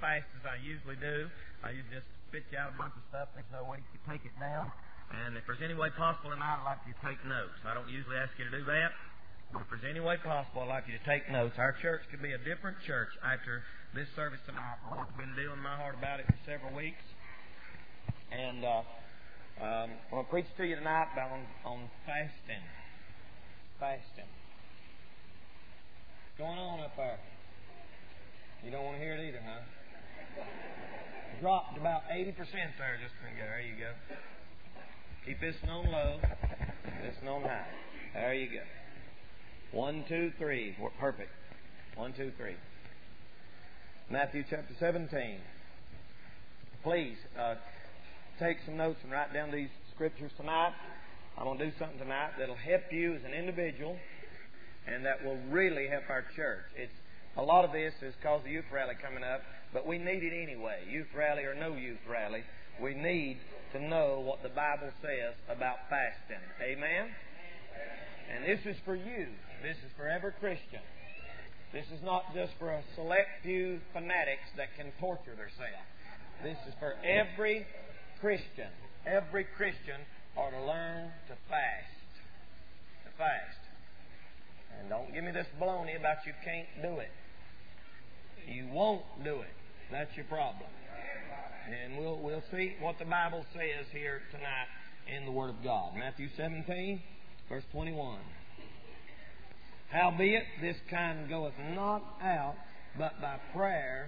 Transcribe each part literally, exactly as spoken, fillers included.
fast as I usually do. I usually just spit you out a bunch of stuff. There's no way you can take it down. And if there's any way possible tonight, I'd like you to take notes. I don't usually ask you to do that. If there's any way possible, I'd like you to take notes. Our church could be a different church after this service tonight. I've been dealing in my heart about it for several weeks. And uh, um, I'm going to preach to you tonight about on, on fasting. Fasting. What's going on up there? You don't want to hear it either, huh? Dropped about eighty percent there just a minute ago. There you go. Keep this on low, this on high. There you go. One, two, three. Perfect. One, two, three. Matthew chapter seventeen. Please uh, take some notes and write down these scriptures tonight. I'm going to do something tonight that'll help you as an individual and that will really help our church. It's a lot of this is because of the youth rally coming up, but we need it anyway. Youth rally or no youth rally, we need to know what the Bible says about fasting. Amen? And this is for you. This is for every Christian. This is not just for a select few fanatics that can torture themselves. This is for every Christian. Every Christian ought to learn to fast. To fast. And don't give me this baloney about you can't do it. You won't do it. That's your problem. And we'll we'll see what the Bible says here tonight in the Word of God. Matthew seventeen, verse twenty-one. Howbeit, this kind goeth not out, but by prayer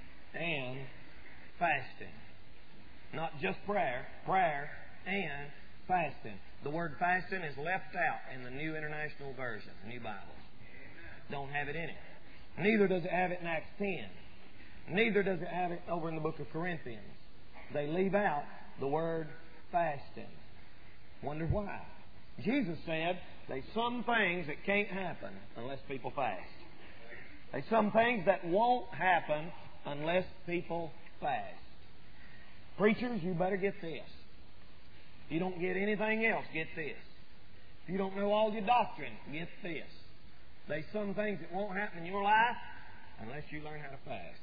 and fasting. Not just prayer, prayer and fasting. The word fasting is left out in the New International Version, the New Bible. Don't have it in it. Neither does it have it in Acts ten. Neither does it have it over in the book of Corinthians. They leave out the word fasting. Wonder why? Jesus said there's some things that can't happen unless people fast. There's some things that won't happen unless people fast. Preachers, you better get this. If you don't get anything else, get this. If you don't know all your doctrine, get this. There's some things that won't happen in your life unless you learn how to fast.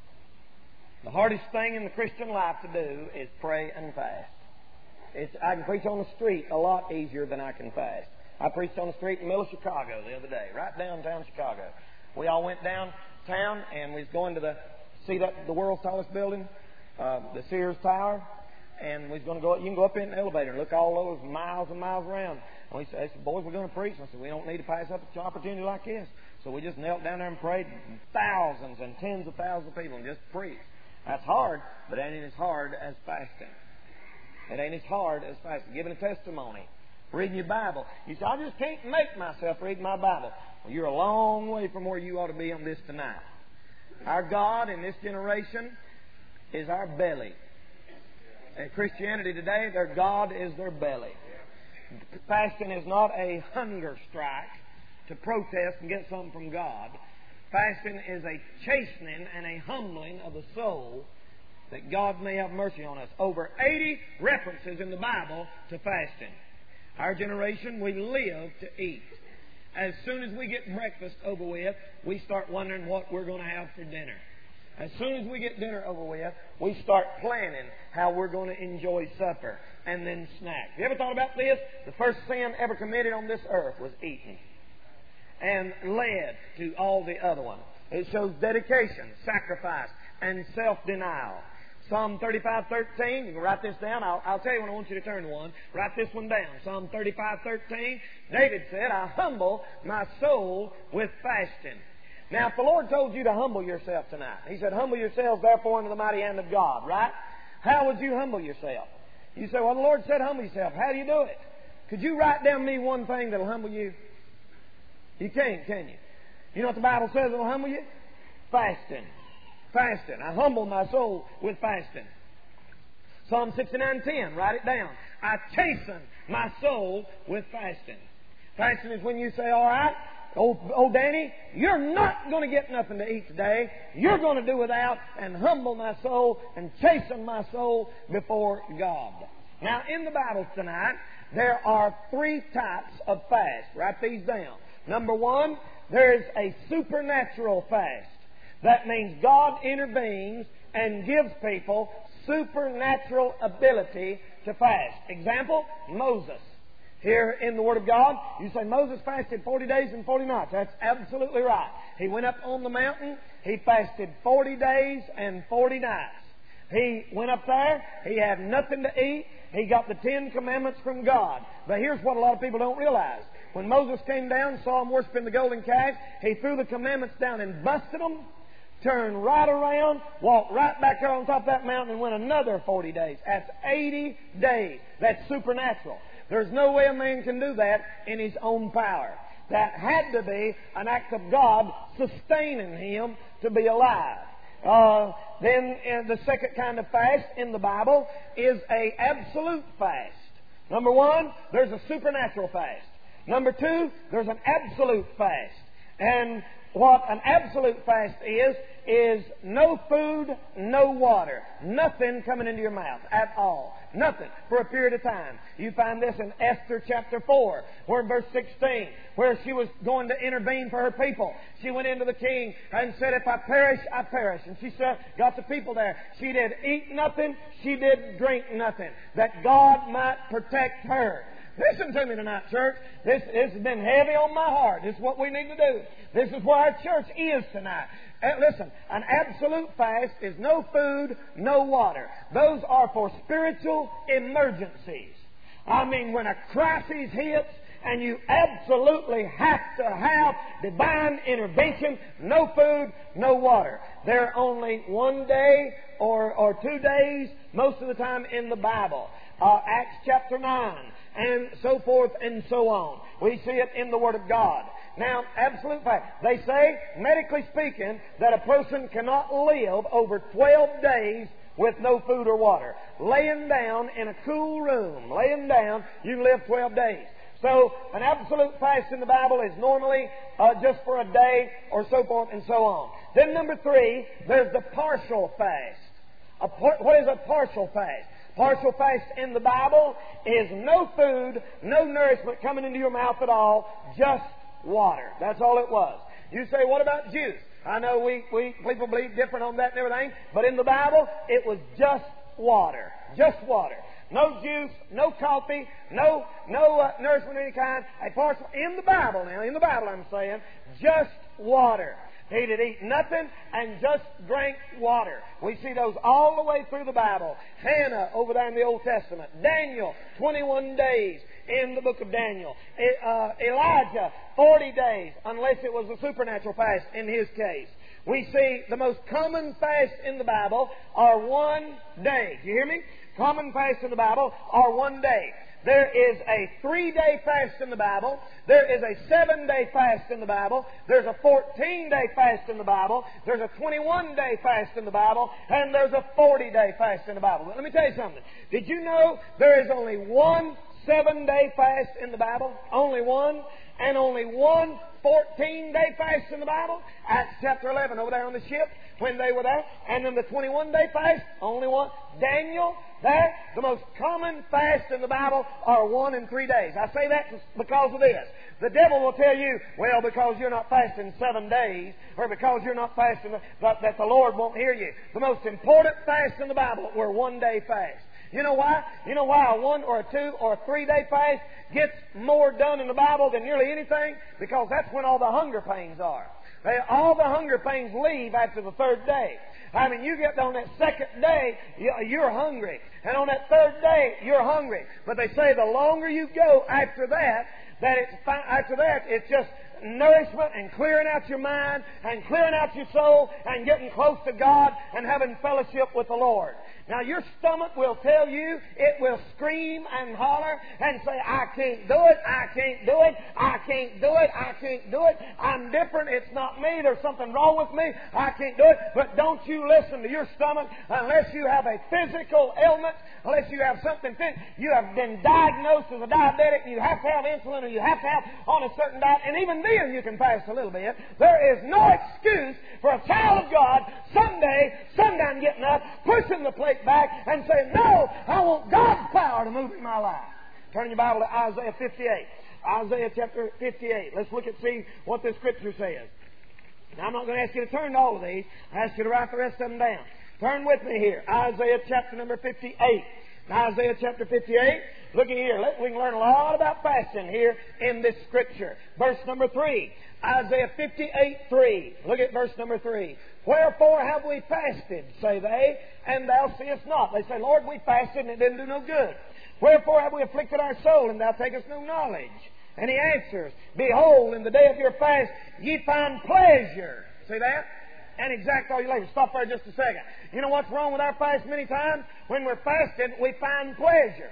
The hardest thing in the Christian life to do is pray and fast. It's, I can preach on the street a lot easier than I can fast. I preached on the street in the middle of Chicago the other day, right downtown Chicago. We all went downtown and we was going to the see that the world's tallest building, uh, the Sears Tower, and we was going to go. You can go up in the elevator and look all over miles and miles around. And we said, they said, "Boys, we're going to preach." And I said, "We don't need to pass up an opportunity like this." So we just knelt down there and prayed. Thousands and tens of thousands of people and just preached. That's hard, but it ain't as hard as fasting. It ain't as hard as fasting. Giving a testimony. Reading your Bible. You say, "I just can't make myself read my Bible." Well, you're a long way from where you ought to be on this tonight. Our God in this generation is our belly. In Christianity today, their God is their belly. Fasting is not a hunger strike to protest and get something from God. Fasting is a chastening and a humbling of the soul that God may have mercy on us. Over eighty references in the Bible to fasting. Our generation, we live to eat. As soon as we get breakfast over with, we start wondering what we're going to have for dinner. As soon as we get dinner over with, we start planning how we're going to enjoy supper and then snacks. Have you ever thought about this? The first sin ever committed on this earth was eating, and led to all the other ones. It shows dedication, sacrifice, and self-denial. Psalm thirty-five thirteen, you can write this down. I'll, I'll tell you when I want you to turn to one. Write this one down. Psalm thirty-five thirteen, David said, "I humble my soul with fasting." Now, if the Lord told you to humble yourself tonight, He said, "Humble yourselves therefore into the mighty hand of God," right? How would you humble yourself? You say, "Well, the Lord said humble yourself." How do you do it? Could you write down me one thing that will humble you? You can't, can you? You know what the Bible says will humble you? Fasting. Fasting. I humble my soul with fasting. Psalm sixty-nine ten, write it down. I chasten my soul with fasting. Fasting is when you say, "All right, oh, oh Danny, you're not going to get nothing to eat today. You're going to do without and humble my soul and chasten my soul before God." Now, in the Bible tonight, there are three types of fast. Write these down. Number one, there is a supernatural fast. That means God intervenes and gives people supernatural ability to fast. Example, Moses. Here in the Word of God, you say Moses fasted forty days and forty nights. That's absolutely right. He went up on the mountain. He fasted forty days and forty nights. He went up there. He had nothing to eat. He got the Ten Commandments from God. But here's what a lot of people don't realize. When Moses came down, saw him worshiping the golden calf, he threw the commandments down and busted them, turned right around, walked right back there on top of that mountain and went another forty days. That's eighty days. That's supernatural. There's no way a man can do that in his own power. That had to be an act of God sustaining him to be alive. Uh, then uh, the second kind of fast in the Bible is a absolute fast. Number one, there's a supernatural fast. Number two, there's an absolute fast. And what an absolute fast is, is no food, no water. Nothing coming into your mouth at all. Nothing for a period of time. You find this in Esther chapter four, where in verse sixteen, where she was going to intervene for her people. She went into the king and said, if I perish, I perish. And she said, got the people there. She did eat nothing. She did drink nothing. That God might protect her. Listen to me tonight, church. This, this has been heavy on my heart. This is what we need to do. This is where our church is tonight. And listen, an absolute fast is no food, no water. Those are for spiritual emergencies. I mean, when a crisis hits and you absolutely have to have divine intervention, no food, no water. They're only one day or, or two days most of the time in the Bible. Uh, Acts chapter nine. And so forth and so on. We see it in the Word of God. Now, absolute fact. They say, medically speaking, that a person cannot live over twelve days with no food or water. Laying down in a cool room, laying down, you can live twelve days. So, an absolute fast in the Bible is normally uh, just for a day or so forth and so on. Then number three, there's the partial fast. A par- what is a partial fast? Partial fast in the Bible is no food, no nourishment coming into your mouth at all, just water. That's all it was. You say, what about juice? I know we, we people believe different on that and everything, but in the Bible, it was just water. Just water. No juice, no coffee, no no uh, nourishment of any kind. A partial in the Bible now, in the Bible I'm saying, just water. He did eat nothing and just drank water. We see those all the way through the Bible. Hannah over there in the Old Testament. Daniel, twenty-one days in the book of Daniel. Uh, Elijah, forty days, unless it was a supernatural fast in his case. We see the most common fast in the Bible are one day. Do you hear me? Common fast in the Bible are one day. There is a three-day fast in the Bible. There is a seven-day fast in the Bible. There's a fourteen-day fast in the Bible. There's a twenty-one-day fast in the Bible. And there's a forty-day fast in the Bible. But let me tell you something. Did you know there is only one seven-day fast in the Bible? Only one. And only one fourteen-day fast in the Bible? Acts chapter eleven over there on the ship when they were there. And then the twenty-one-day fast, only one. Daniel, there, the most common fast in the Bible are one and three days. I say that because of this. The devil will tell you, well, because you're not fasting seven days, or because you're not fasting, that, that the Lord won't hear you. The most important fast in the Bible were one-day fasts. You know why? You know why a one or a two or a three-day fast gets more done in the Bible than nearly anything? Because that's when all the hunger pains are. They, all the hunger pains leave after the third day. I mean, you get on that second day, you're hungry. And on that third day, you're hungry. But they say the longer you go after that, that it's, after that, it's just nourishment and clearing out your mind and clearing out your soul and getting close to God and having fellowship with the Lord. Now, your stomach will tell you, it will scream and holler and say, I can't do it, I can't do it, I can't do it, I can't do it, I'm different, it's not me, there's something wrong with me, I can't do it. But don't you listen to your stomach unless you have a physical ailment, unless you have something, you have been diagnosed as a diabetic, you have to have insulin or you have to have on a certain diet, and even then you can fast a little bit. There is no excuse for a child of God Sunday, sundown getting up, pushing the plate back and say, no, I want God's power to move in my life. Turn your Bible to Isaiah fifty-eight. Isaiah chapter fifty-eight. Let's look and see what the Scripture says. Now, I'm not going to ask you to turn to all of these. I ask you to write the rest of them down. Turn with me here. Isaiah chapter number fifty-eight. Now, Isaiah chapter fifty-eight. Look at here. We can learn a lot about fasting here in this Scripture. Verse number three. Isaiah fifty-eight three. Look at verse number three. Wherefore have we fasted, say they, and thou seest not. They say, Lord, we fasted and it didn't do no good. Wherefore have we afflicted our soul, and thou takest no knowledge? And He answers, Behold, in the day of your fast ye find pleasure. See that? And exact all your labor. Stop there just a second. You know what's wrong with our fast many times? When we're fasting, we find pleasure.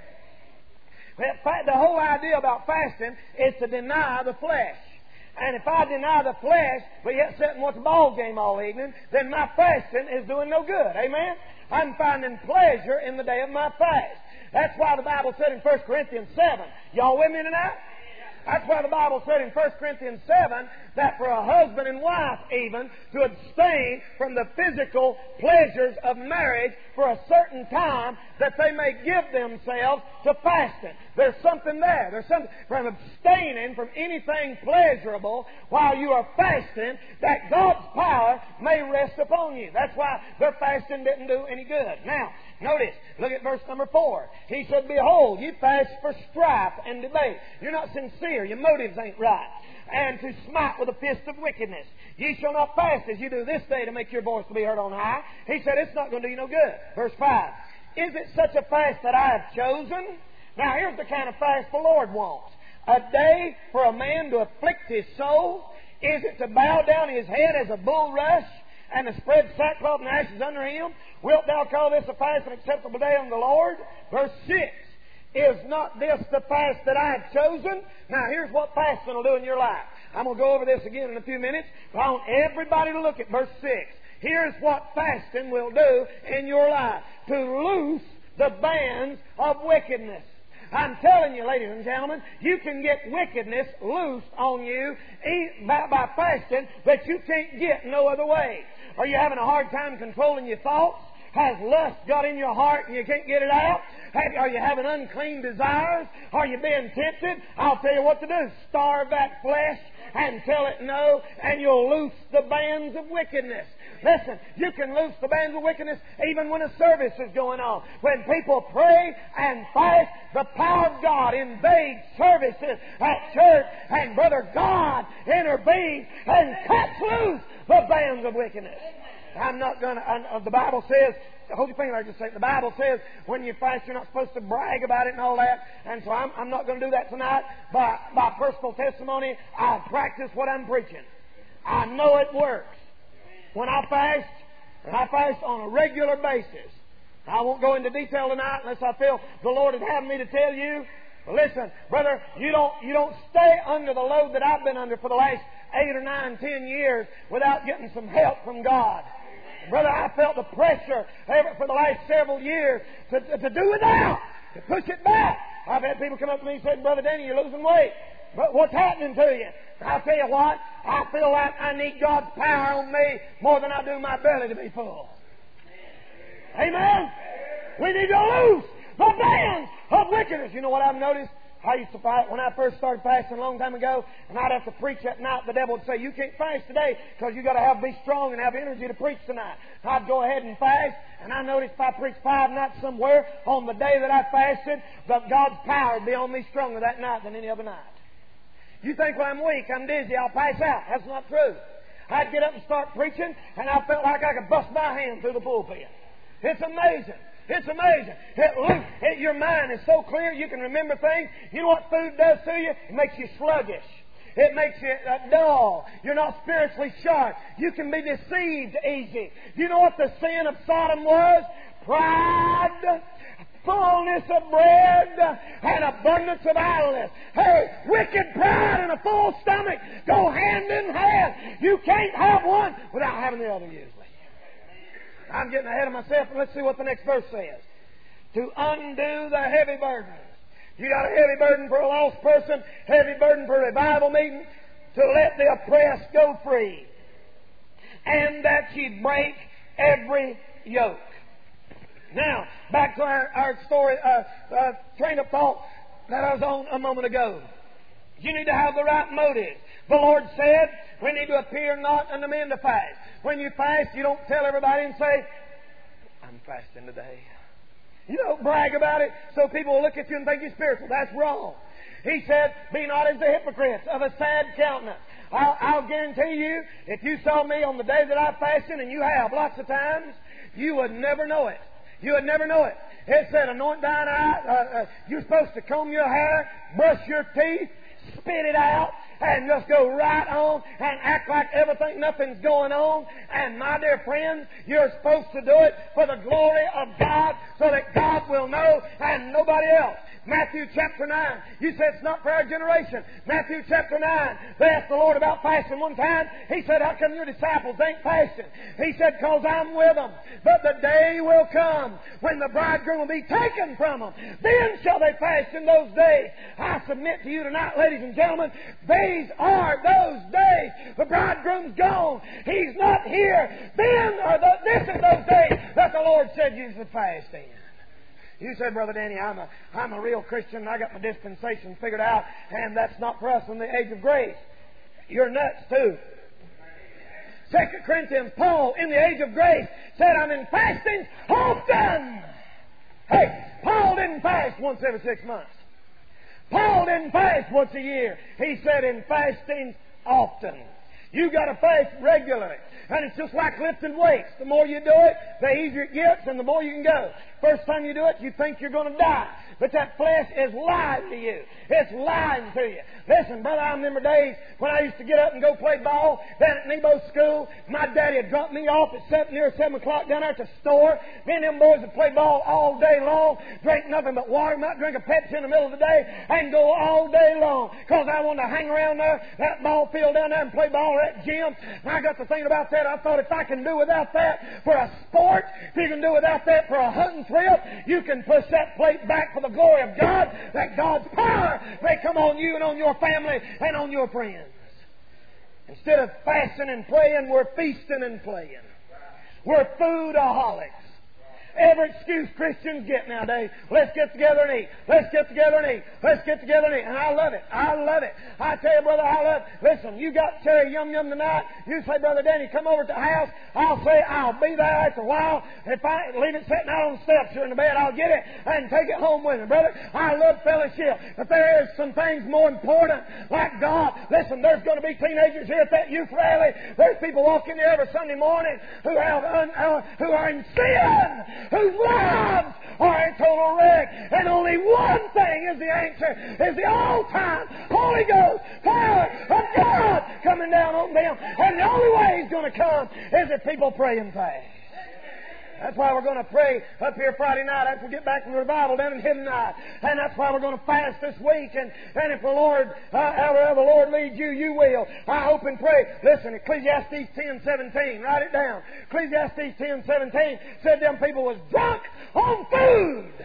The whole idea about fasting is to deny the flesh. And if I deny the flesh, but yet sit and watch a ball game all evening, then my fasting is doing no good. Amen? I'm finding pleasure in the day of my fast. That's why the Bible said in First Corinthians seven. Y'all with me tonight? That's why the Bible said in First Corinthians seven that for a husband and wife even to abstain from the physical pleasures of marriage for a certain time that they may give themselves to fasting. There's something there. There's something from abstaining from anything pleasurable while you are fasting that God's power may rest upon you. That's why their fasting didn't do any good. Now, notice, look at verse number four. He said, Behold, you fast for strife and debate. You're not sincere. Your motives ain't right. And to smite with a fist of wickedness. Ye shall not fast as you do this day to make your voice to be heard on high. He said, it's not going to do you no good. Verse five. Is it such a fast that I have chosen? Now, here's the kind of fast the Lord wants. A day for a man to afflict his soul? Is it to bow down his head as a bulrush and to spread sackcloth and ashes under him? Wilt thou call this a fast and acceptable day unto the Lord? Verse six. Is not this the fast that I have chosen? Now, here's what fasting will do in your life. I'm going to go over this again in a few minutes, but I want everybody to look at verse six. Here's what fasting will do in your life. To loose the bands of wickedness. I'm telling you, ladies and gentlemen, you can get wickedness loosed on you by, by fasting that you can't get no other way. Are you having a hard time controlling your thoughts? Has lust got in your heart and you can't get it out? Have, are you having unclean desires? Are you being tempted? I'll tell you what to do. Starve that flesh and tell it no, and you'll loose the bands of wickedness. Listen, you can loose the bands of wickedness even when a service is going on. When people pray and fast, the power of God invades services at church, and Brother God intervenes and cuts loose the bands of wickedness. I'm not going to, the Bible says, hold your finger there just a second. The Bible says when you fast, you're not supposed to brag about it and all that. And so I'm, I'm not going to do that tonight. By, by personal testimony, I practice what I'm preaching. I know it works. When I fast, and I fast on a regular basis, I won't go into detail tonight unless I feel the Lord would have me to tell you. But listen, brother, you don't, you don't stay under the load that I've been under for the last eight or nine, ten years without getting some help from God. Brother, I felt the pressure for the last several years to, to, to do without, to push it back. I've had people come up to me and say, Brother Danny, you're losing weight. But what's happening to you? I'll tell you what, I feel like I need God's power on me more than I do my belly to be full. Amen? We need to loose the bands of wickedness. You know what I've noticed? I used to fight when I first started fasting a long time ago, and I'd have to preach at night. The devil would say, you can't fast today because you got to have be strong and have energy to preach tonight. I'd go ahead and fast, and I noticed if I preached five nights somewhere on the day that I fasted, that God's power would be on me stronger that night than any other night. You think, well, I'm weak, I'm dizzy, I'll pass out. That's not true. I'd get up and start preaching, and I felt like I could bust my hand through the pulpit. It's amazing. It's amazing. It, it, your mind is so clear you can remember things. You know what food does to you? It makes you sluggish. It makes you uh, dull. You're not spiritually sharp. You can be deceived easy. You know what the sin of Sodom was? Pride, fullness of bread, and abundance of idleness. Hey, wicked pride and a full stomach go hand in hand. You can't have one without having the other usually. I'm getting ahead of myself, and let's see what the next verse says. To undo the heavy burdens. You got a heavy burden for a lost person, heavy burden for a revival meeting. To let the oppressed go free. And that ye break every yoke. Now, back to our, our story, uh, uh, train of thought that I was on a moment ago. You need to have the right motives. The Lord said, we need to appear not unto men to fast. When you fast, you don't tell everybody and say, I'm fasting today. You don't brag about it so people will look at you and think you're spiritual. That's wrong. He said, be not as the hypocrites of a sad countenance. I'll, I'll guarantee you, if you saw me on the day that I fasted, and you have lots of times, you would never know it. You would never know it. It said, anoint thine eye. Uh, uh, you're supposed to comb your hair, brush your teeth, spit it out, and just go right on and act like everything, nothing's going on. And my dear friends, you're supposed to do it for the glory of God so that God will know and nobody else. Matthew chapter nine. You said it's not for our generation. Matthew chapter nine. They asked the Lord about fasting one time. He said, how come your disciples ain't fasting? He said, because I'm with them. But the day will come when the bridegroom will be taken from them. Then shall they fast in those days. I submit to you tonight, ladies and gentlemen, these are those days. The bridegroom's gone. He's not here. Then are the, this is those days that the Lord said you should fast in. You said, Brother Danny, I'm a, I'm a real Christian. I got my dispensation figured out, and that's not for us in the age of grace. You're nuts, too. Second Corinthians, Paul, in the age of grace, said, I'm in fasting often. Hey, Paul didn't fast once every six months. Paul didn't fast once a year. He said, in fasting often. You got to fast regularly. And it's just like lifting weights. The more you do it, the easier it gets and the more you can go. First time you do it, you think you're going to die. But that flesh is lying to you. It's lying to you. Listen, brother, I remember days when I used to get up and go play ball down at Nebo School. My daddy would drop me off at seven, near seven o'clock down there at the store. Me and them boys would play ball all day long, drink nothing but water, might drink a Pepsi in the middle of the day, and go all day long. Because I wanted to hang around there, that ball field down there, and play ball at that gym. And I got to thinking about that. I thought if I can do without that for a sport, if you can do without that for a hunting trip, you can push that plate back for the glory of God, that God's power may come on you and on your family and on your friends. Instead of fasting and praying, we're feasting and playing. We're foodaholics. Every excuse Christians get nowadays. Let's get together and eat. Let's get together and eat. Let's get together and eat. And I love it. I love it. I tell you, brother, I love it. Listen, you got cherry yum yum tonight. You say, Brother Danny, come over to the house. I'll say, I'll be there after a while. If I leave it sitting out on the steps here in the bed, I'll get it and take it home with me, brother. I love fellowship. But there is some things more important, like God. Listen, there's going to be teenagers here at that youth rally. There's people walking there every Sunday morning who have un, uh, who are in sin, whose lives are a total wreck. And only one thing is the answer, is the all-time Holy Ghost power of God coming down on them. And the only way He's going to come is if people pray and fast. That's why we're going to pray up here Friday night after we get back from the revival down in Hidden Night. And that's why we're going to fast this week. And, and if the Lord, uh, however the Lord leads you, you will. I hope and pray. Listen, Ecclesiastes ten seventeen. Write it down. Ecclesiastes ten seventeen said them people was drunk on food.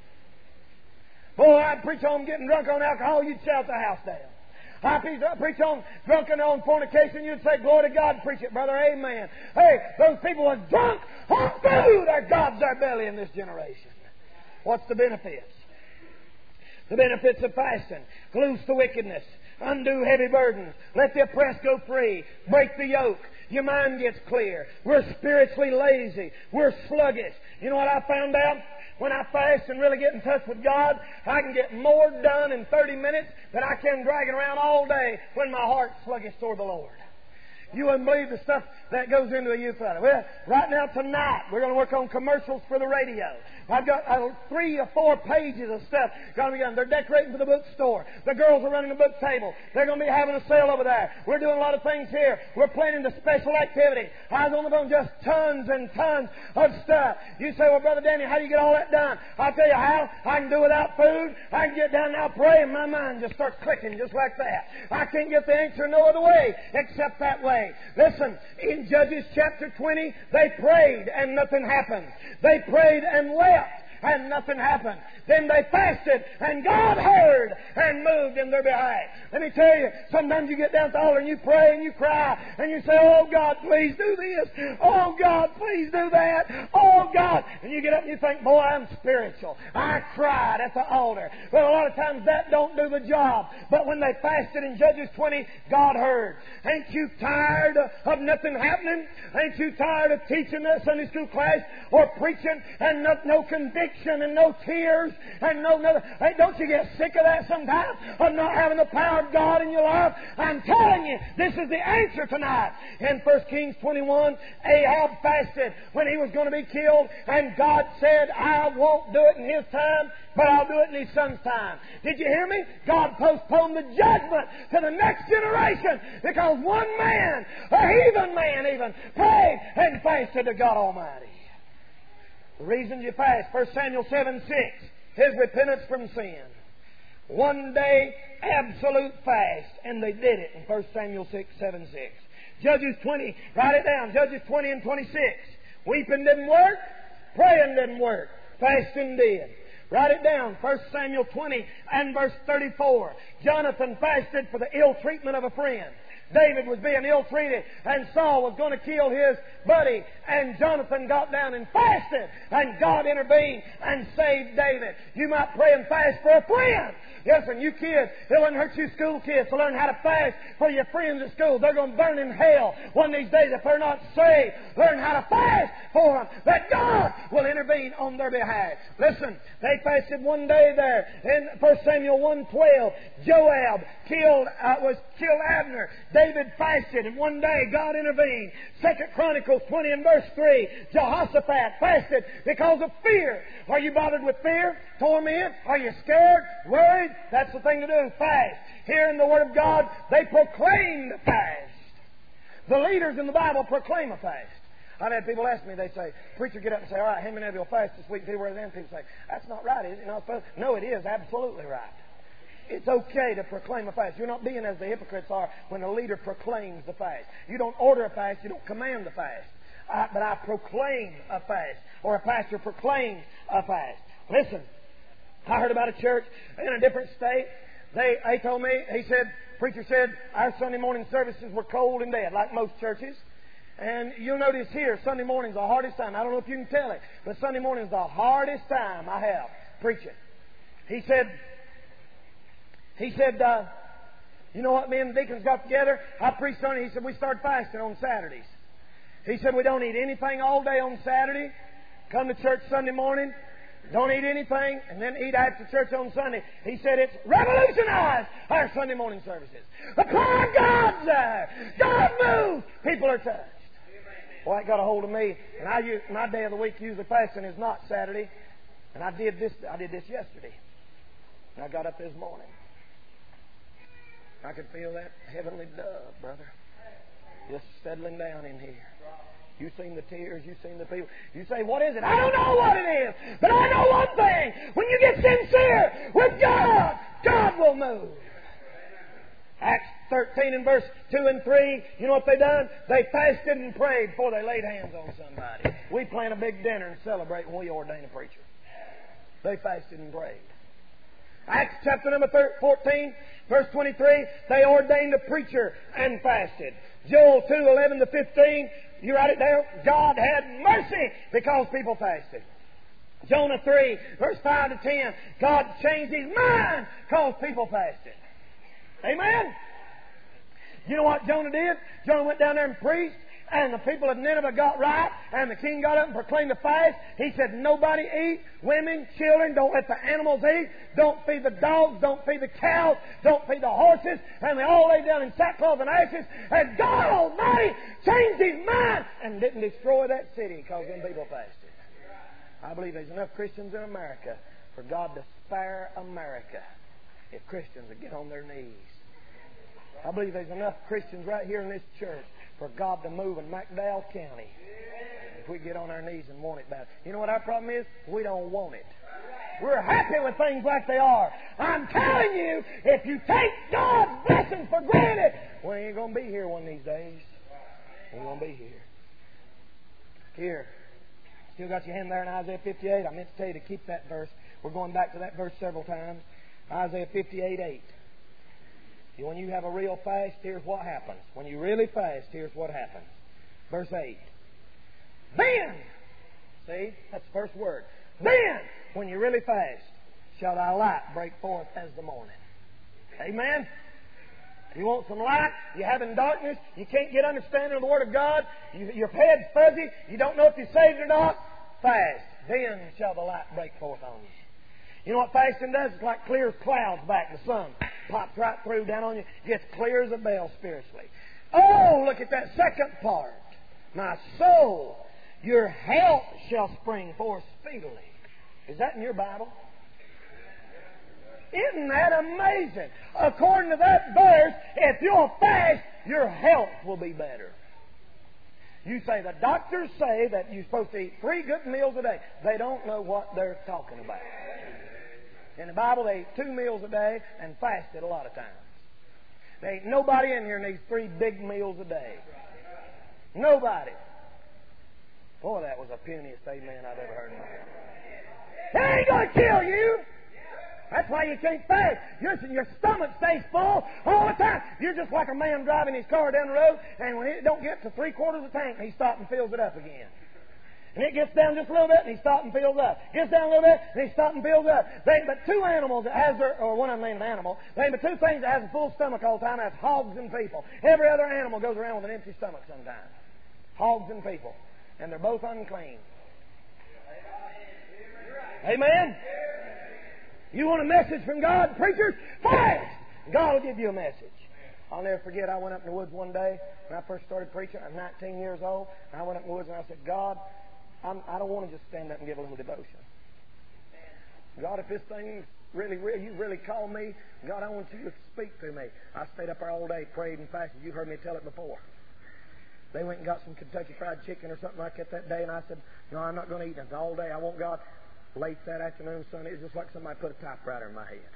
Boy, I'd preach on getting drunk on alcohol, you'd shout the house down. I preach on drunken on fornication, you'd say, glory to God, preach it, brother, amen. Hey, those people are drunk on food. Their God's their belly in this generation. What's the benefits? The benefits of fasting: loose the wickedness, undo heavy burdens, let the oppressed go free, break the yoke. Your mind gets clear. We're spiritually lazy. We're sluggish. You know what I found out? When I fast and really get in touch with God, I can get more done in thirty minutes than I can dragging around all day when my heart's sluggish toward the Lord. You wouldn't believe the stuff that goes into a youth rally. Well, right now tonight, we're going to work on commercials for the radio. I've got uh, three or four pages of stuff going to be done. They're decorating for the bookstore. The girls are running the book table. They're going to be having a sale over there. We're doing a lot of things here. We're planning the special activity. I was on the phone, just tons and tons of stuff. You say, well, Brother Danny, how do you get all that done? I'll tell you how. I can do without food. I can get down now, pray, and my mind just starts clicking just like that. I can't get the answer no other way except that way. Listen, in Judges chapter twenty, they prayed and nothing happened. They prayed and wept and nothing happened. Then they fasted, and God heard and moved in their behalf. Let me tell you, sometimes you get down at the altar and you pray and you cry and you say, oh God, please do this. Oh God, please do that. Oh God. And you get up and you think, boy, I'm spiritual. I cried at the altar. But a lot of times that don't do the job. But when they fasted in Judges twenty, God heard. Ain't you tired of nothing happening? Ain't you tired of teaching that Sunday school class or preaching and no, no conviction and no tears and no, no hey, don't you get sick of that sometimes? Of not having the power of God in your life? I'm telling you, this is the answer tonight. In First Kings twenty-one, Ahab fasted when he was going to be killed, and God said, I won't do it in his time, but I'll do it in his son's time. Did you hear me? God postponed the judgment to the next generation because one man, a heathen man even, prayed and fasted to God Almighty. The reasons you fast, First Samuel seven six, his repentance from sin. One day, absolute fast, and they did it in First Samuel six, seven, six. Judges twenty, write it down, Judges twenty and twenty-six. Weeping didn't work, praying didn't work, fasting did. Write it down, First Samuel twenty and verse thirty-four. Jonathan fasted for the ill treatment of a friend. David was being ill-treated, and Saul was going to kill his buddy, and Jonathan got down and fasted, and God intervened and saved David. You might pray and fast for a friend. Yes, and you kids, it wouldn't hurt you school kids to learn how to fast for your friends at school. They're going to burn in hell one of these days if they're not saved. Learn how to fast for them, that God will intervene on their behalf. Listen, they fasted one day there in First Samuel one twelve. Joab killed, uh, was killed Abner. David fasted, and one day God intervened. Second Chronicles twenty and verse three. Jehoshaphat fasted because of fear. Are you bothered with fear? Torment? Are you scared? Worried? That's the thing to do. Fast. Here in the Word of God, they proclaim the fast. The leaders in the Bible proclaim a fast. I've had people ask me, they say, preacher, get up and say, all right, how many of you will fast this week? People raise their hand, people say, that's not right, is it? Not supposed? No, it is absolutely right. It's okay to proclaim a fast. You're not being as the hypocrites are when a leader proclaims the fast. You don't order a fast, you don't command the fast. I, but I proclaim a fast, or a pastor proclaims a fast. Listen, I heard about a church in a different state. They, they told me, he said, preacher said, our Sunday morning services were cold and dead, like most churches. And you'll notice here, Sunday morning's the hardest time. I don't know if you can tell it, but Sunday morning's the hardest time I have preaching. He said, he said, uh, you know what, me and the deacons got together. I preached on it. He said, we started fasting on Saturdays. He said, we don't eat anything all day on Saturday. Come to church Sunday morning. Don't eat anything, and then eat after church on Sunday. He said it's revolutionized our Sunday morning services. The power of God's there. God moves. People are touched. Well, that got a hold of me. And I use, my day of the week usually fasting is not Saturday. And I did this. I did this yesterday. And I got up this morning. I could feel that heavenly dove, brother, just settling down in here. You've seen the tears. You've seen the people. You say, what is it? I don't know what it is. But I know one thing. When you get sincere with God, God will move. Acts thirteen and verse two and three, you know what they done? They fasted and prayed before they laid hands on somebody. We plan a big dinner and celebrate when we ordain a preacher. They fasted and prayed. Acts chapter number fourteen, verse twenty-three, they ordained a preacher and fasted. Joel two, eleven to fifteen, you write it down. God had mercy because people fasted. Jonah three, verse five to ten, God changed His mind because people fasted. Amen? You know what Jonah did? Jonah went down there and preached, and the people of Nineveh got right, and the king got up and proclaimed a fast. He said, nobody eat, women, children, don't let the animals eat, don't feed the dogs, don't feed the cows, don't feed the horses, and they all lay down in sackcloth and ashes, and God Almighty changed His mind and didn't destroy that city because them people fasted. I believe there's enough Christians in America for God to spare America if Christians would get on their knees. I believe there's enough Christians right here in this church for God to move in McDowell County if we get on our knees and want it bad. You know what our problem is? We don't want it. We're happy with things like they are. I'm telling you, if you take God's blessings for granted, we ain't going to be here one of these days. We're going to be here. Here. Still got your hand there in Isaiah fifty-eight? I meant to tell you to keep that verse. We're going back to that verse several times. Isaiah fifty-eight eight. When you have a real fast, here's what happens. When you really fast, here's what happens. Verse eight. Then, see, that's the first word. Then, when you really fast, shall thy light break forth as the morning. Amen? You want some light? You're having darkness. You can't get understanding of the Word of God. You, your head's fuzzy. You don't know if you're saved or not. Fast. Then shall the light break forth on you. You know what fasting does? It's like clears clouds back. The sun pops right through down on you. Gets clear as a bell spiritually. Oh, look at that second part. My soul, your health shall spring forth speedily. Is that in your Bible? Isn't that amazing? According to that verse, if you'll fast, your health will be better. You say, the doctors say that you're supposed to eat three good meals a day. They don't know what they're talking about. In the Bible, they eat two meals a day and fasted a lot of times. There ain't nobody in here needs three big meals a day. Nobody. Boy, that was the puniest amen I've ever heard in my life. It ain't going to kill you. That's why you can't fast. Your, your stomach stays full all the time. You're just like a man driving his car down the road, and when it don't get to three quarters of the tank, he stops and fills it up again. And it gets down just a little bit, and he stops and fills up. Gets down a little bit, and he stops and fills up. There ain't but two animals that has their, or one of them ain't an animal. There ain't but two things that has a full stomach all the time. That's hogs and people. Every other animal goes around with an empty stomach sometimes. Hogs and people. And they're both unclean. Amen? You want a message from God, preachers? Fast! God will give you a message. I'll never forget, I went up in the woods one day when I first started preaching. I'm nineteen years old. And I went up in the woods and I said, God, I'm, I don't want to just stand up and give a little devotion. God, if this thing's really real, you really call me, God, I want you to speak to me. I stayed up there all day, prayed and fasted. You've heard me tell it before. They went and got some Kentucky Fried Chicken or something like that that day, and I said, no, I'm not going to eat it all day. I want God. Late that afternoon, son, it was just like somebody put a typewriter in my head.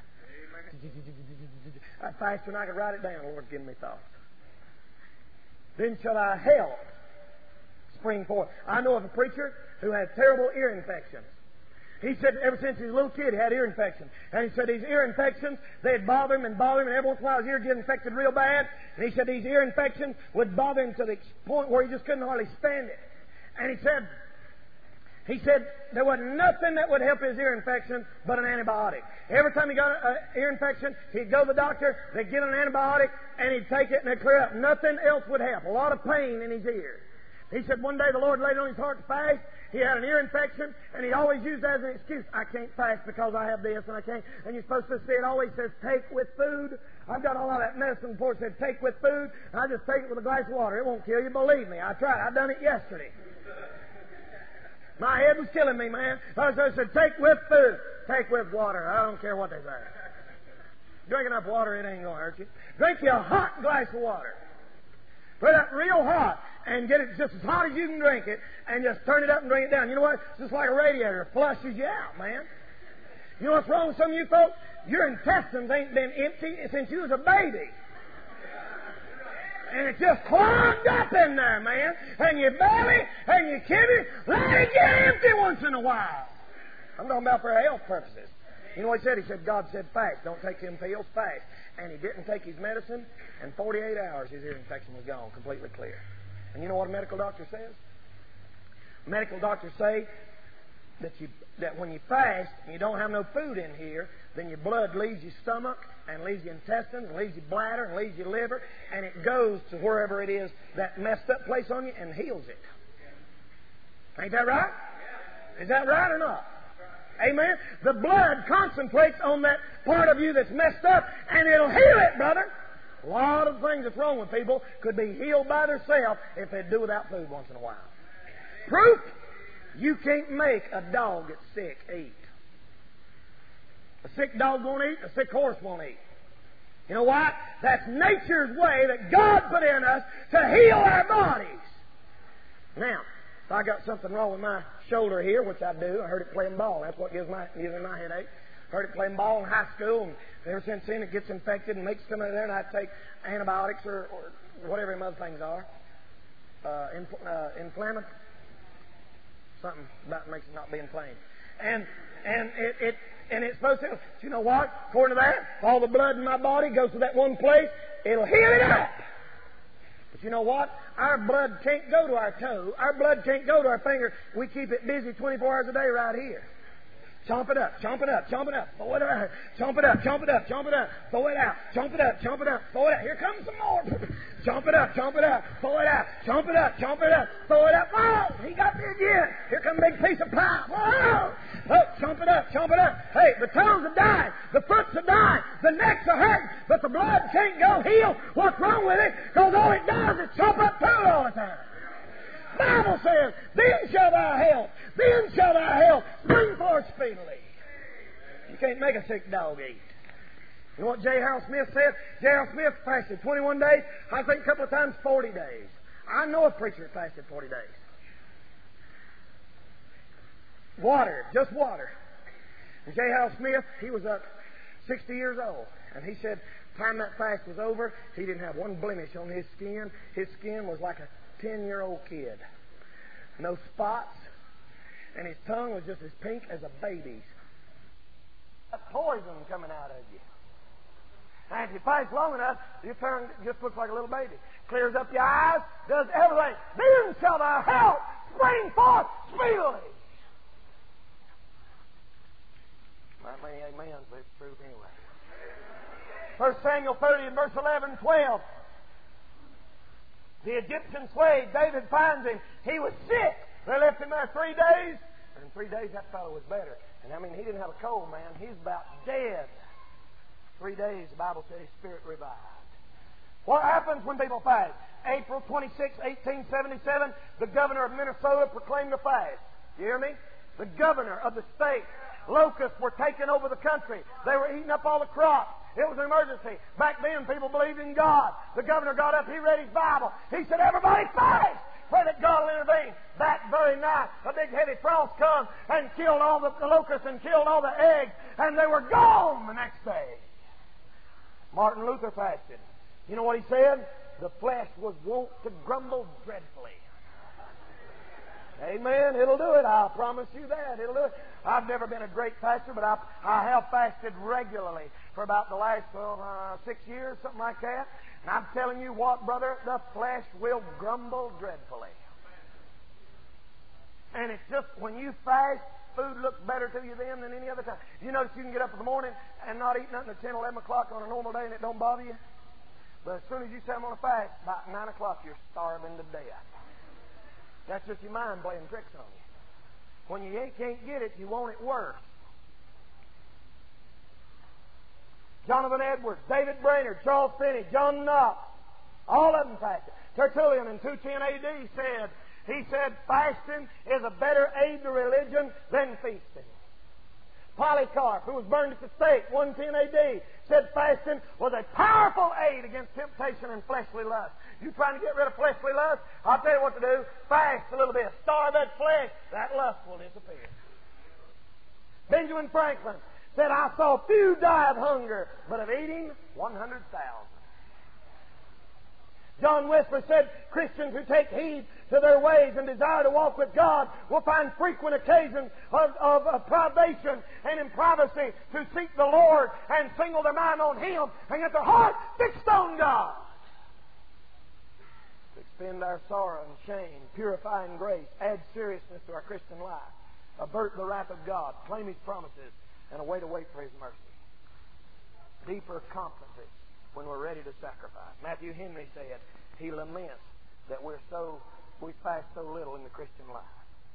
I fasted and I could write it down. The Lord's given me thoughts. Then shall thy health spring forth. I know of a preacher who had terrible ear infections. He said ever since he was a little kid, he had ear infections. And he said these ear infections, they'd bother him and bother him, and every once in a while his ear get infected real bad. And he said these ear infections would bother him to the point where he just couldn't hardly stand it. And he said, He said there wasn't nothing that would help his ear infection but an antibiotic. Every time he got an ear infection, he'd go to the doctor, they'd get an antibiotic, and he'd take it and it'd clear up. Nothing else would help. A lot of pain in his ear. He said one day the Lord laid on his heart to fast. He had an ear infection, and he always used that as an excuse. I can't fast because I have this, and I can't. And you're supposed to see it always says, take with food. I've got all of that medicine before it said, take with food. I just take it with a glass of water. It won't kill you. Believe me. I tried. I done it yesterday. My head was killing me, man. I said, take with food. Take with water. I don't care what they say. Drink enough water, it ain't going to hurt you. Drink you a hot glass of water. Put it real hot and get it just as hot as you can drink it and just turn it up and bring it down. You know what? It's just like a radiator. It flushes you out, man. You know what's wrong with some of you folks? Your intestines ain't been empty since you was a baby. And it's just clogged up in there, man. And your belly and your kidneys, let it get empty once in a while. I'm talking about for health purposes. You know what he said? He said, God said fast. Don't take them pills, fast. And he didn't take his medicine. In forty-eight hours, his ear infection was gone, completely clear. And you know what a medical doctor says? Medical doctors say that you that when you fast and you don't have no food in here, then your blood leaves your stomach and leaves your intestines and leaves your bladder and leaves your liver, and it goes to wherever it is, that messed up place on you, and heals it. Ain't that right? Is that right or not? Amen? The blood concentrates on that part of you that's messed up, and it'll heal it, brother. A lot of things that's wrong with people could be healed by themselves if they'd do without food once in a while. Proof? You can't make a dog that's sick eat. A sick dog won't eat, a sick horse won't eat. You know why? That's nature's way that God put in us to heal our bodies. Now, if I got something wrong with my shoulder here, which I do, I heard it playing ball. That's what gives, my, gives me my headache. Heard it playing ball in high school, and ever since then it gets infected and makes come in there, and I take antibiotics or, or whatever them other things are. Uh, infl- uh, inflammatory. Something about makes it not being plain. And and it, it and it's supposed to. But you know what? According to that, if all the blood in my body goes to that one place, it'll heal it up. But you know what? Our blood can't go to our toe. Our blood can't go to our finger. We keep it busy twenty-four hours a day right here. Chomp it up, chomp it up, chomp it up, throw it out. Chomp it up, chomp it up, chomp it up, throw it out. Chomp it up, chomp it up, throw it out. Here comes some more. Chomp it up, chomp it up, throw it out. Chomp it up, chomp it up, throw it out. Whoa! He got me again. Here comes a big piece of pie. Whoa! Oh, chomp it up, chomp it up. Hey, the toes are dying. The foot's are dying. The necks are hurting. But the blood can't go heal what's wrong with it, because all it does is chomp up through all the time. The Bible says, then shall thou help, then shall thou help spring forth speedily. You can't make a sick dog eat. You know what J. Hal Smith said? J. Hal Smith fasted twenty-one days, I think a couple of times forty days. I know a preacher that fasted forty days. Water, just water. And J. Hal Smith, he was up sixty years old. And he said, the time that fast was over, he didn't have one blemish on his skin. His skin was like a ten-year-old kid. No spots. And his tongue was just as pink as a baby's. A poison coming out of you. And if you fast long enough, your tongue just looks like a little baby. Clears up your eyes, does everything. Then shall thy help spring forth speedily. Not many amens, but it's true anyway. First Samuel thirty and verse eleven and twelve. The Egyptian slave, David finds him. He was sick. They left him there three days. And in three days, that fellow was better. And I mean, he didn't have a cold, man. He's about dead. Three days, the Bible says his spirit revived. What happens when people fast? April twenty-sixth, eighteen seventy-seven, the governor of Minnesota proclaimed a fast. You hear me? The governor of the state. Locusts were taking over the country. They were eating up all the crops. It was an emergency. Back then, people believed in God. The governor got up, he read his Bible. He said, everybody fast! Pray that God will intervene. That very night, a big heavy frost come and killed all the, the locusts and killed all the eggs, and they were gone the next day. Martin Luther fasted. You know what he said? The flesh was wont to grumble dreadfully. Amen. It'll do it. I'll promise you that. It'll do it. I've never been a great faster, but I, I have fasted regularly for about the last well, uh, six years, something like that. And I'm telling you what, brother, the flesh will grumble dreadfully. And it's just when you fast, food looks better to you then than any other time. You notice you can get up in the morning and not eat nothing at ten, eleven o'clock on a normal day and it don't bother you? But as soon as you say I'm on a fast, about nine o'clock you're starving to death. That's just your mind playing tricks on you. When you ain't, can't get it, you want it worse. Jonathan Edwards, David Brainerd, Charles Finney, John Knox, all of them fasted. Tertullian in two ten A D said, he said, fasting is a better aid to religion than feasting. Polycarp, who was burned at the stake, one ten A D, said fasting was a powerful aid against temptation and fleshly lust. You trying to get rid of fleshly lust? I'll tell you what to do. Fast a little bit. Starve that flesh. That lust will disappear. Benjamin Franklin said, I saw few die of hunger, but of eating, one hundred thousand. John Wesley said, Christians who take heed to their ways and desire to walk with God will find frequent occasions of, of, of privation and in privacy to seek the Lord and single their mind on Him and get their heart fixed on God. To expend our sorrow and shame, purifying grace, add seriousness to our Christian life, avert the wrath of God, claim His promises, and await a wait for His mercy. Deeper confidence when we're ready to sacrifice. Matthew Henry said he laments that we're so we fast so little in the Christian life.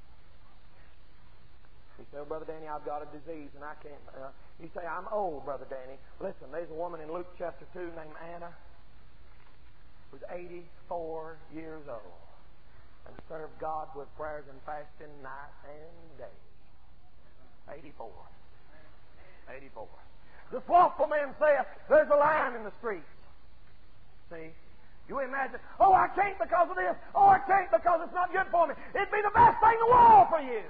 He said, oh, Brother Danny, I've got a disease and I can't. Uh, you say, I'm old, Brother Danny. Listen, there's a woman in Luke chapter two named Anna who's eighty-four years old and served God with prayers and fasting night and day. eighty-four. eighty-four. The slothful man saith, there's a lion in the streets. See? You imagine, oh, I can't because of this. Oh, I can't because it's not good for me. It'd be the best thing in the world for you.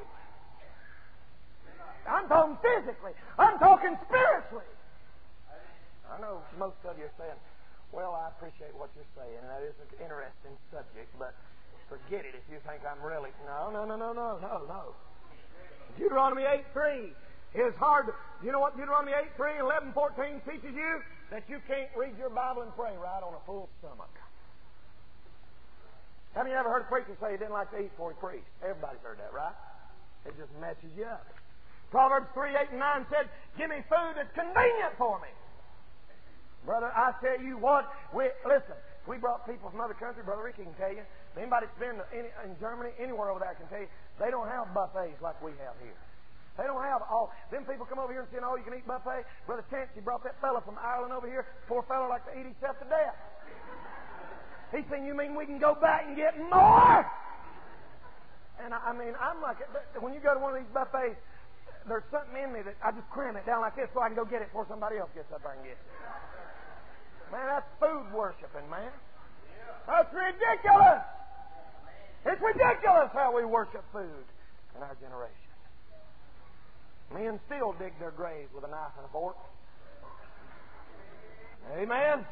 I'm talking physically. I'm talking spiritually. I know most of you are saying, well, I appreciate what you're saying. That is an interesting subject, but Forget it if you think I'm really... No, no, no, no, no, no, no. Deuteronomy eight three is hard. You know what Deuteronomy eight three, eleven, fourteen teaches you? That you can't read your Bible and pray right on a full stomach. Have you ever heard a preacher say he didn't like to eat before he preached? Everybody's heard that, right? It just messes you up. Proverbs three, eight, and nine said, give me food that's convenient for me. Brother, I tell you what, we, listen, we brought people from other countries. Brother Ricky can tell you. Anybody that's been in, in Germany, anywhere over there can tell you, they don't have buffets like we have here. They don't have all. Them people come over here and say, oh, you can eat buffet. Brother Chancey brought that fella from Ireland over here. Poor fella like to eat himself to death. He said, you mean we can go back and get more? And I, I mean, I'm like, when you go to one of these buffets, there's something in me that I just cram it down like this so I can go get it before somebody else gets up there and gets it. Man, that's food worshiping, man. That's ridiculous. It's ridiculous how we worship food in our generation. Men still dig their graves with a knife and a fork. Amen.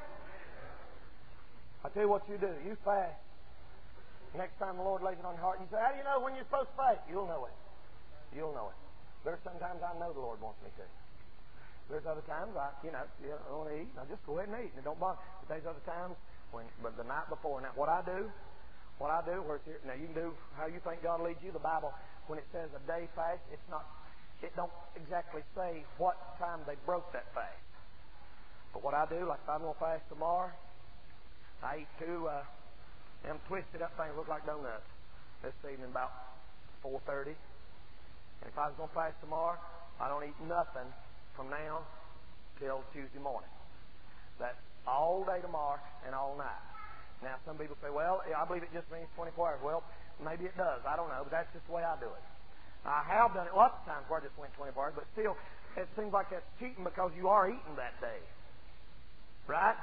I tell you what you do. You fast. Next time the Lord lays it on your heart, you say, how do you know when you're supposed to fast? You'll know it. You'll know it. There's sometimes I know the Lord wants me to. There's other times I, you know, you don't want to eat. I just go ahead and eat, and it don't bother. But there's other times when, but the night before. Now, what I do, what I do, where it's here, now you can do how you think God leads you. The Bible, when it says a day fast, it's not. It don't exactly say what time they broke that fast. But what I do, like if I'm going to fast tomorrow, I eat two uh, them twisted up things that look like donuts this evening about four thirty. And if I was going to fast tomorrow, I don't eat nothing from now till Tuesday morning. That's all day tomorrow and all night. Now, some people say, well, I believe it just means twenty-four hours. Well, maybe it does. I don't know, but that's just the way I do it. I have done it lots of times where I just went twenty-four hours, but still, it seems like that's cheating because you are eating that day. Right?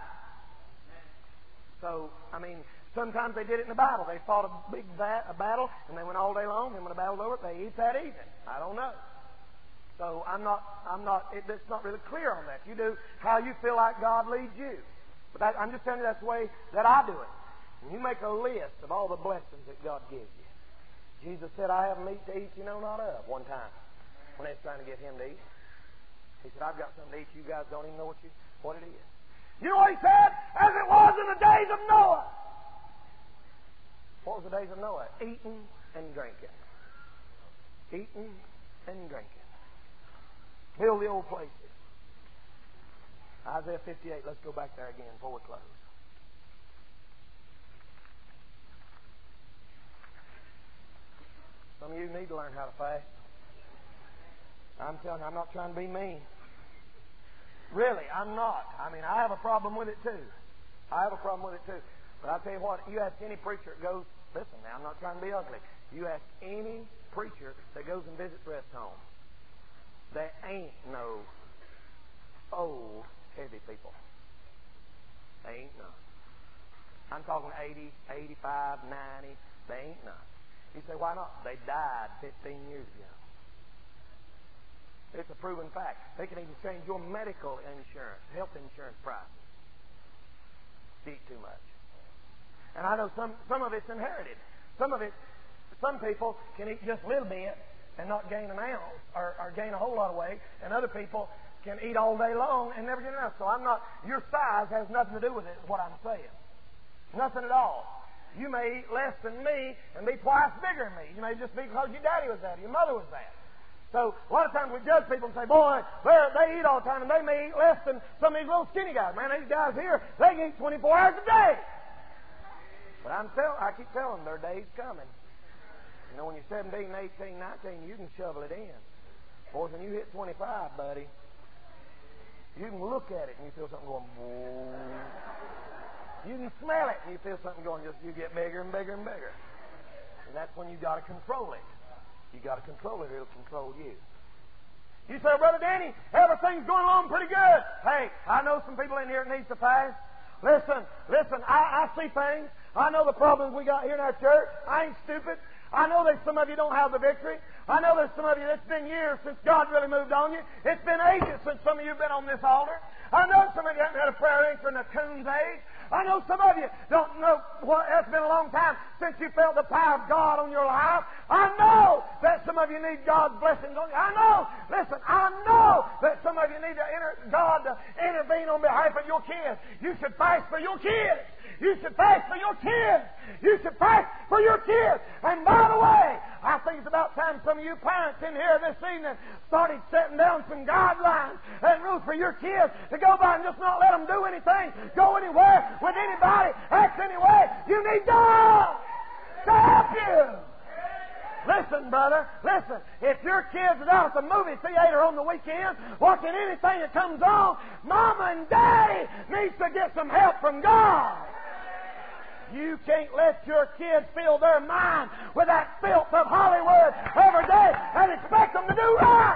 So, I mean, sometimes they did it in the Bible. They fought a big bat, a battle, and they went all day long, and when the battle was over, they eat that evening. I don't know. So, I'm not, I'm not, it, it's not really clear on that. You do how you feel like God leads you. But that, I'm just telling you that's the way that I do it. And you make a list of all the blessings that God gives you. Jesus said, I have meat to eat you know not of, one time, when they was trying to get him to eat. He said, I've got something to eat you guys don't even know what, you, what it is. You know what he said? As it was in the days of Noah. What was the days of Noah? Eating and drinking. Eating and drinking. Build the old places. Isaiah fifty-eight, let's go back there again before we close. Some of you need to learn how to fast. I'm telling you, I'm not trying to be mean. Really, I'm not. I mean, I have a problem with it too. I have a problem with it too. But I'll tell you what, you ask any preacher that goes, listen now, I'm not trying to be ugly. You ask any preacher that goes and visits rest homes, there ain't no old, heavy people. There ain't none. I'm talking eighty, eighty-five, ninety. There ain't none. You say, why not? They died fifteen years ago. It's a proven fact. They can even change your medical insurance, health insurance prices. Eat too much. And I know some, some of it's inherited. Some of it, some people can eat just a little bit and not gain an ounce or, or gain a whole lot of weight, and other people can eat all day long and never get enough. So I'm not, your size has nothing to do with it, is what I'm saying. Nothing at all. You may eat less than me and be twice bigger than me. You may just be because your daddy was that, or your mother was that. So a lot of times we judge people and say, boy, they eat all the time, and they may eat less than some of these little skinny guys. Man, these guys here, they can eat twenty-four hours a day. But I'm tell, I keep telling them their day's coming. You know, when you're seventeen, eighteen, nineteen, you can shovel it in. Boys, when you hit twenty-five, buddy, you can look at it and you feel something going, whoa. You can smell it and you feel something going, just you get bigger and bigger and bigger. And that's when you got to control it. You got to control it, it'll control you. You say, Brother Danny, everything's going along pretty good. Hey, I know some people in here that needs to fast. Listen, listen, I, I see things. I know the problems we got here in our church. I ain't stupid. I know that some of you don't have the victory. I know there's some of you that's been years since God really moved on you. It's been ages since some of you have been on this altar. I know some of you haven't had a prayer answer in a coon's age. I know some of you don't know what, it's been a long time since you felt the power of God on your life. I know that some of you need God's blessings on you. I know, listen, I know that some of you need to enter, God to intervene on behalf of your kids. You should fast for your kids. You should fast for your kids. You should fast for your kids. And by the way, I think it's about time some of you parents in here this evening started setting down some guidelines and rules for your kids to go by and just not let them do anything, go anywhere with anybody, act anyway. You need God to help you. Listen, brother, listen. If your kids are out at the movie theater on the weekend watching anything that comes on, Mama and Daddy needs to get some help from God. You can't let your kids fill their mind with that filth of Hollywood every day and expect them to do right.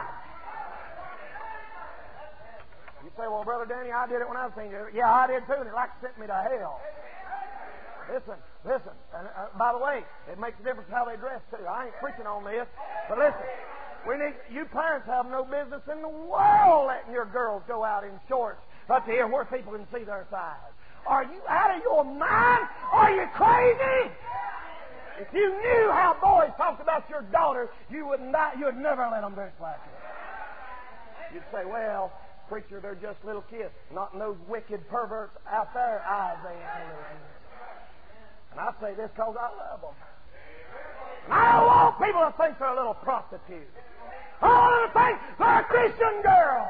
You say, well, Brother Danny, I did it when I was thinking. Yeah, I did too, and it like sent me to hell. Listen, listen. And uh, by the way, it makes a difference how they dress too. I ain't preaching on this, but listen. We need, you parents have no business in the world letting your girls go out in shorts up to here where people can see their thighs. Are you out of your mind? Are you crazy? If you knew how boys talked about your daughters, you would not, you would never let them dress like that. You'd say, well, preacher, they're just little kids. Not in those wicked perverts out there eyes, they ain't little kids. And I say this because I love them. And I don't want people to think they're a little prostitute. I want them to think they're a Christian girl.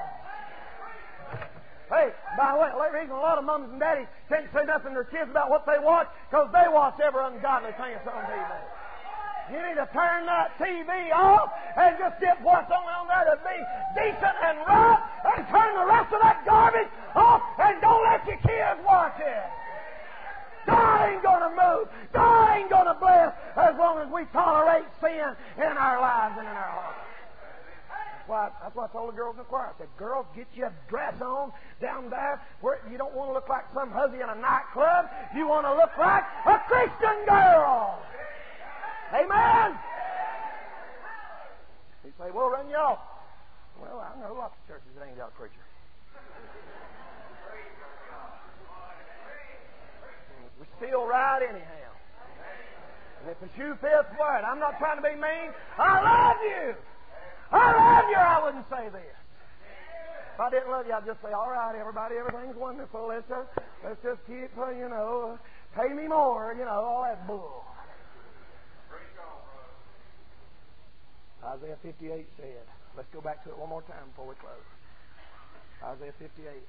Hey, by the way, the reason a lot of mums and daddies can't say nothing to their kids about what they watch, because they watch every ungodly thing that's on T V. You need to turn that T V off and just get what's only on there to be decent and right, and turn the rest of that garbage off, and don't let your kids watch it. God ain't going to move. God ain't going to bless as long as we tolerate sin in our lives and in our hearts. That's why, that's why I told the girls in the choir. I said, girls, get your dress on down there where you don't want to look like some hussy in a nightclub. You want to look like a Christian girl. Amen? You say, well, run you off. Well, I know lots of churches that ain't got a preacher. We're still right anyhow. And if the shoe fits, wear it. I'm not trying to be mean. I love you. I love you, or I wouldn't say this. If I didn't love you, I'd just say, all right, everybody, everything's wonderful. Let's just, let's just keep, uh, you know, pay me more, you know, all that bull. Isaiah fifty-eight said, let's go back to it one more time before we close. Isaiah fifty-eight.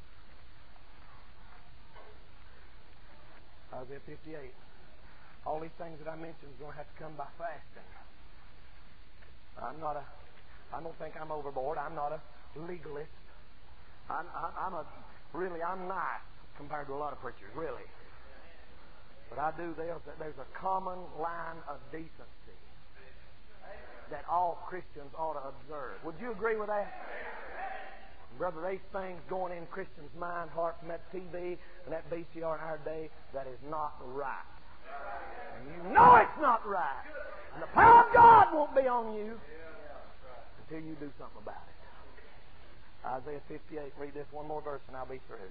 Isaiah fifty-eight. All these things that I mentioned is going to have to come by fasting. I'm not a, I don't think I'm overboard. I'm not a legalist. I'm, I'm a, really, I'm nice compared to a lot of preachers, really. But I do, there's a, there's a common line of decency that all Christians ought to observe. Would you agree with that? Brother, there's things going in Christians' mind, heart, from that T V and that V C R in our day that is not right. And you know it's not right. And the power of God won't be on you until you do something about it. Isaiah fifty-eight. Read this one more verse and I'll be through.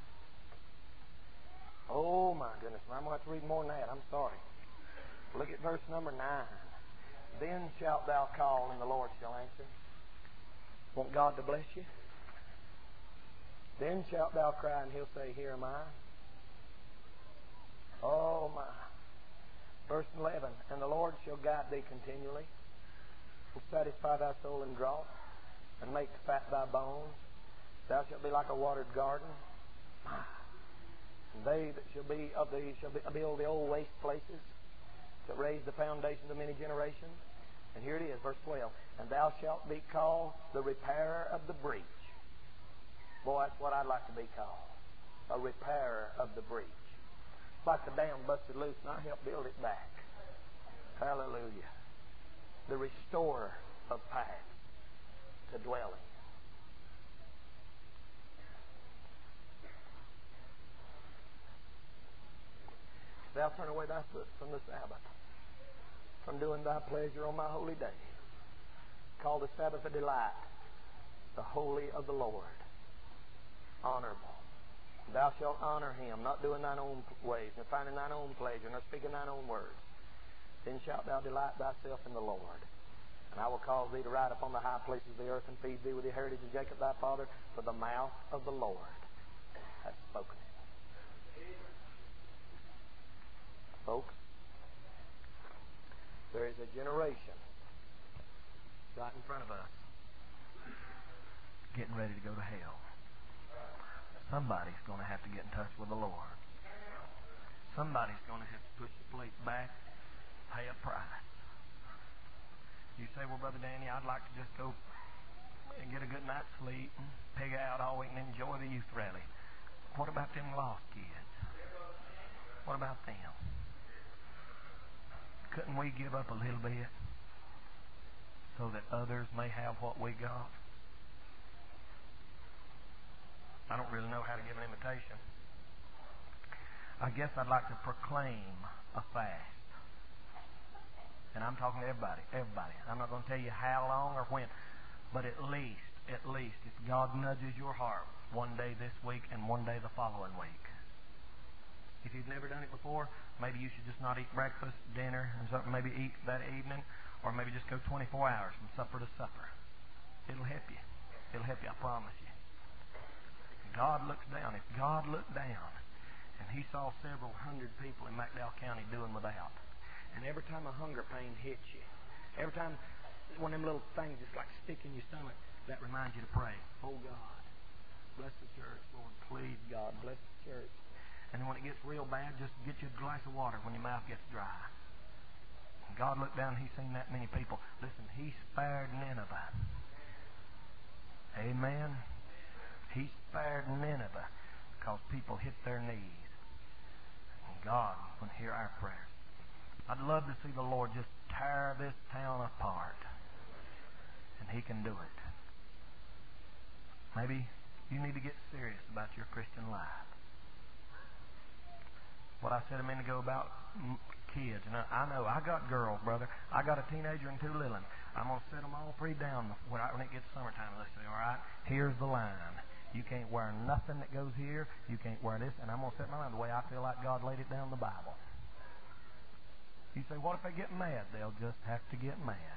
Oh my goodness. I'm going to have to read more than that. I'm sorry. Look at verse number nine. Then shalt thou call and the Lord shall answer. Want God to bless you? Then shalt thou cry and He'll say, here am I. Oh my. Verse eleven. And the Lord shall guide thee continually, will satisfy thy soul in drought, and make fat thy bones. Thou shalt be like a watered garden. And they that shall be of thee shall be, build the old waste places, shall raise the foundations of many generations. And here it is, verse twelve. And thou shalt be called the repairer of the breach. Boy, that's what I'd like to be called. A repairer of the breach. It's like the dam busted loose and I helped build it back. Hallelujah. The restorer of paths to dwell in. Thou turn away thy foot from the Sabbath, from doing thy pleasure on my holy day. Call the Sabbath a delight, the holy of the Lord. Honorable. Thou shalt honor him, not doing thine own ways, nor finding thine own pleasure, nor speaking thine own words. Then shalt thou delight thyself in the Lord. And I will cause thee to ride upon the high places of the earth, and feed thee with the heritage of Jacob thy father, for the mouth of the Lord hath spoken it. Folks, there is a generation right in front of us getting ready to go to hell. Somebody's going to have to get in touch with the Lord. Somebody's going to have to push the plate back, pay a price. You say, well, Brother Danny, I'd like to just go and get a good night's sleep and pig out all week and enjoy the youth rally. What about them lost kids? What about them? Couldn't we give up a little bit so that others may have what we got? I don't really know how to give an invitation. I guess I'd like to proclaim a fast. And I'm talking to everybody, everybody. I'm not going to tell you how long or when, but at least, at least, if God nudges your heart one day this week and one day the following week. If you've never done it before, maybe you should just not eat breakfast, dinner, and something. Maybe eat that evening, or maybe just go twenty-four hours from supper to supper. It'll help you. It'll help you, I promise you. God looks down. If God looked down and He saw several hundred people in McDowell County doing without, and every time a hunger pain hits you, every time one of them little things just like stick in your stomach, that reminds you to pray. Oh God, bless the church, Lord. Please, God, bless the church. And then when it gets real bad, just get you a glass of water when your mouth gets dry. And God looked down and He's seen that many people. Listen, He spared Nineveh. Amen. He spared Nineveh because people hit their knees. And God would hear our prayers. I'd love to see the Lord just tear this town apart. And He can do it. Maybe you need to get serious about your Christian life. What I said a minute ago about kids. And I know, I got girls, brother. I got a teenager and two little ones. I'm going to set them all three down when, I, when it gets summertime. Let's say, all right, here's the line. You can't wear nothing that goes here. You can't wear this. And I'm going to set my line the way I feel like God laid it down in the Bible. You say, what if they get mad? They'll just have to get mad.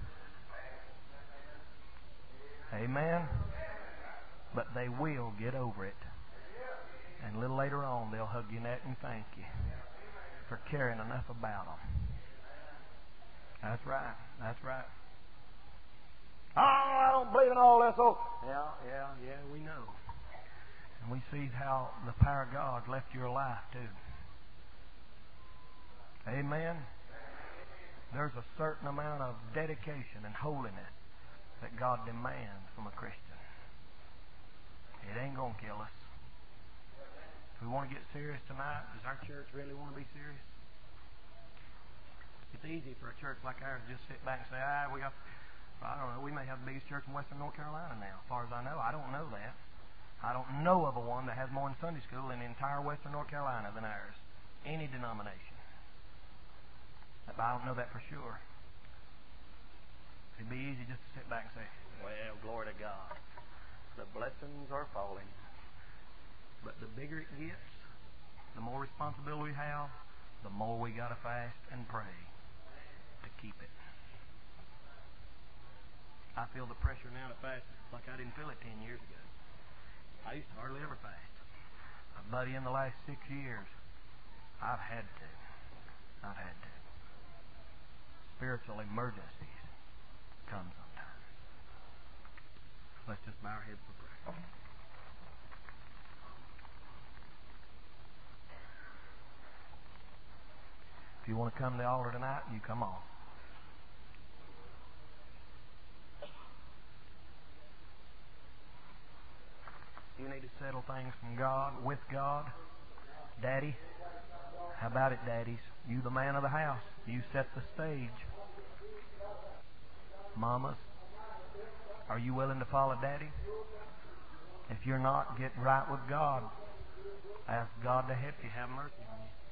Amen? But they will get over it. And a little later on, they'll hug your neck and thank you for caring enough about them. That's right. That's right. Oh, I don't believe in all this. Oh, yeah, yeah, yeah, we know. And we see how the power of God left your life, too. Amen? There's a certain amount of dedication and holiness that God demands from a Christian. It ain't going to kill us. If we want to get serious tonight, does our church really want to be serious? It's easy for a church like ours to just sit back and say, ah, we got, I don't know, we may have the biggest church in Western North Carolina now. As far as I know, I don't know that. I don't know of a one that has more in Sunday school in the entire Western North Carolina than ours. Any denomination. But I don't know that for sure. It'd be easy just to sit back and say, well, glory to God. The blessings are falling. But the bigger it gets, the more responsibility we have, the more we got to fast and pray to keep it. I feel the pressure now to fast like I didn't feel it ten years ago. I used to hardly ever fast. My buddy, in the last six years, I've had to. I've had to. Spiritual emergencies come sometimes. Let's just bow our heads for prayer. If you want to come to the altar tonight, you come on. You need to settle things from God, with God. Daddy, how about it, daddies? You the man of the house. You set the stage. Mamas, are you willing to follow Daddy? If you're not, get right with God. Ask God to help you. Have mercy on you.